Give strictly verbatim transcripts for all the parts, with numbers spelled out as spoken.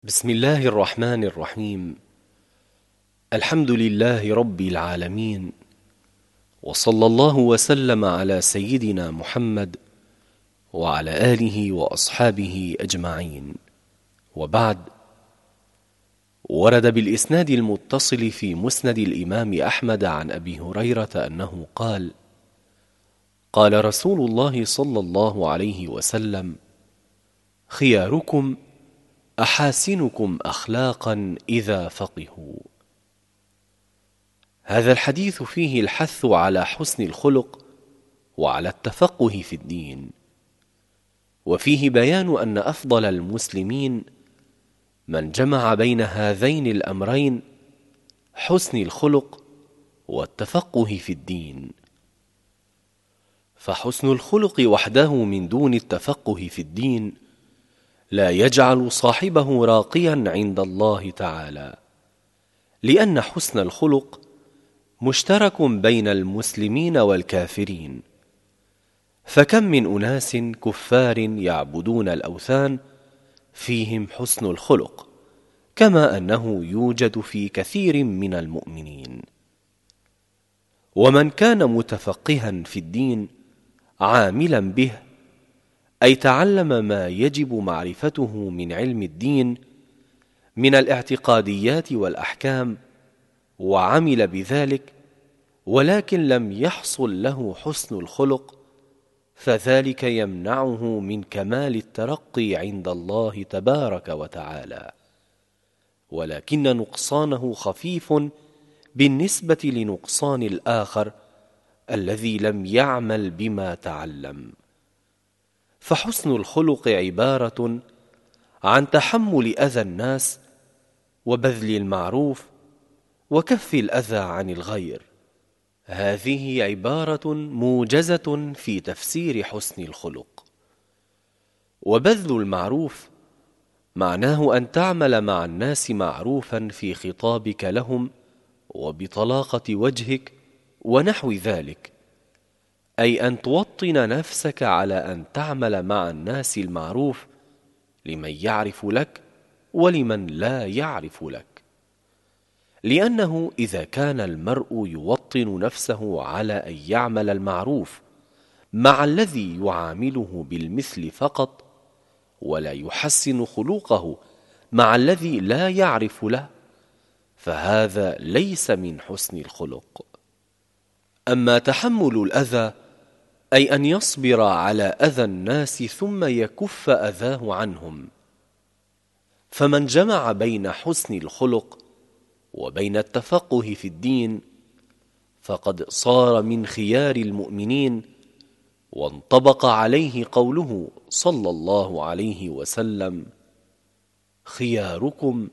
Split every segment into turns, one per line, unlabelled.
بسم الله الرحمن الرحيم. الحمد لله رب العالمين، وصلى الله وسلم على سيدنا محمد وعلى آله وأصحابه أجمعين، وبعد. ورد بالإسناد المتصل في مسند الإمام أحمد عن أبي هريرة أنه قال: قال رسول الله صلى الله عليه وسلم: خياركم أحاسنكم أخلاقا إذا فقهوا. هذا الحديث فيه الحث على حسن الخلق وعلى التفقه في الدين، وفيه بيان أن أفضل المسلمين من جمع بين هذين الأمرين، حسن الخلق والتفقه في الدين. فحسن الخلق وحده من دون التفقه في الدين لا يجعل صاحبه راقيا عند الله تعالى، لأن حسن الخلق مشترك بين المسلمين والكافرين. فكم من أناس كفار يعبدون الأوثان فيهم حسن الخلق، كما أنه يوجد في كثير من المؤمنين. ومن كان متفقها في الدين عاملا به، أي تعلم ما يجب معرفته من علم الدين من الاعتقاديات والأحكام وعمل بذلك، ولكن لم يحصل له حسن الخلق، فذلك يمنعه من كمال الترقي عند الله تبارك وتعالى، ولكن نقصانه خفيف بالنسبة لنقصان الآخر الذي لم يعمل بما تعلم. فحسن الخلق عبارة عن تحمل أذى الناس وبذل المعروف وكف الأذى عن الغير. هذه عبارة موجزة في تفسير حسن الخلق. وبذل المعروف معناه أن تعمل مع الناس معروفا في خطابك لهم وبطلاقة وجهك ونحو ذلك، أي أن توطن نفسك على أن تعمل مع الناس المعروف لمن يعرف لك ولمن لا يعرف لك. لأنه إذا كان المرء يوطن نفسه على أن يعمل المعروف مع الذي يعامله بالمثل فقط، ولا يحسن خلقه مع الذي لا يعرف له، فهذا ليس من حسن الخلق. أما تحمل الأذى، أي أن يصبر على أذى الناس ثم يكف أذاه عنهم، فمن جمع بين حسن الخلق وبين التفقه في الدين فقد صار من خيار المؤمنين، وانطبق عليه قوله صلى الله عليه وسلم: خياركم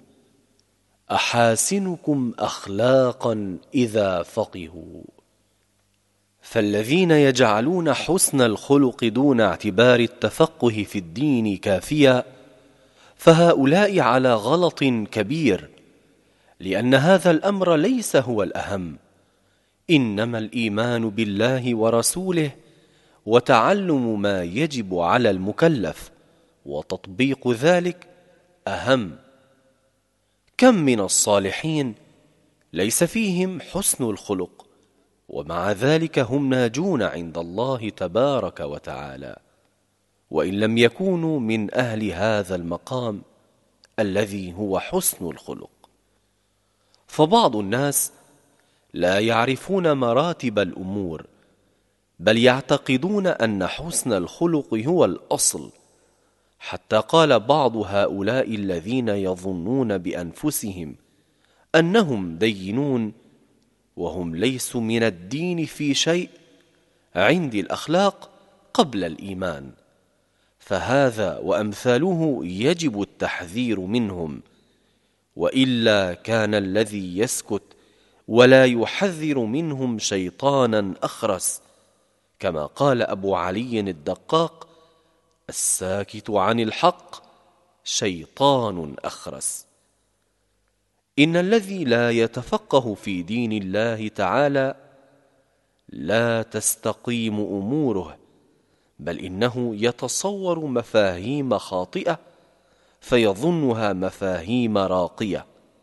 أحاسنكم أخلاقا إذا فقهوا. فالذين يجعلون حسن الخلق دون اعتبار التفقه في الدين كافيا، فهؤلاء على غلط كبير، لأن هذا الأمر ليس هو الأهم، إنما الإيمان بالله ورسوله وتعلم ما يجب على المكلف وتطبيق ذلك أهم. كم من الصالحين ليس فيهم حسن الخلق، ومع ذلك هم ناجون عند الله تبارك وتعالى، وإن لم يكونوا من أهل هذا المقام الذي هو حسن الخلق. فبعض الناس لا يعرفون مراتب الأمور، بل يعتقدون أن حسن الخلق هو الأصل، حتى قال بعض هؤلاء الذين يظنون بأنفسهم أنهم دينون وهم ليسوا من الدين في شيء: عندي الأخلاق قبل الإيمان. فهذا وأمثاله يجب التحذير منهم، وإلا كان الذي يسكت ولا يحذر منهم شيطانا أخرس، كما قال أبو علي الدقاق: الساكت عن الحق شيطان أخرس. إن الذي لا يتفقه في دين الله تعالى لا تستقيم أموره، بل إنه يتصور مفاهيم خاطئة فيظنها مفاهيم راقية،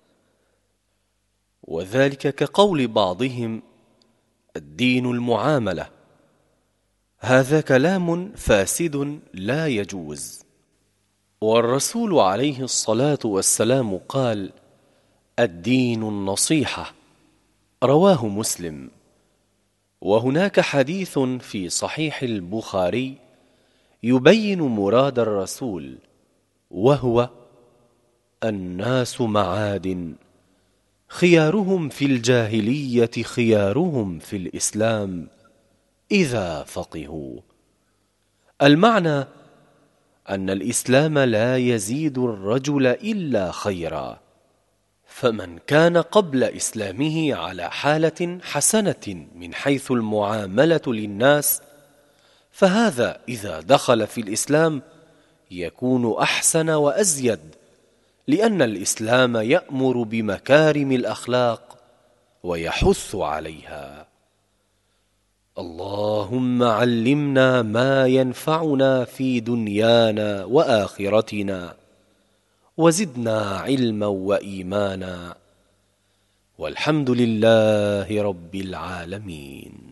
وذلك كقول بعضهم: الدين المعاملة. هذا كلام فاسد لا يجوز. والرسول عليه الصلاة والسلام قال: الدين النصيحة، رواه مسلم. وهناك حديث في صحيح البخاري يبين مراد الرسول، وهو: الناس معادن، خيارهم في الجاهلية خيارهم في الإسلام إذا فقهوا. المعنى أن الإسلام لا يزيد الرجل إلا خيرا، فمن كان قبل إسلامه على حالة حسنة من حيث المعاملة للناس، فهذا إذا دخل في الإسلام يكون أحسن وأزيد، لأن الإسلام يأمر بمكارم الأخلاق ويحث عليها. اللهم علمنا ما ينفعنا في دنيانا وآخرتنا، وزدنا علما وإيمانا، والحمد لله رب العالمين.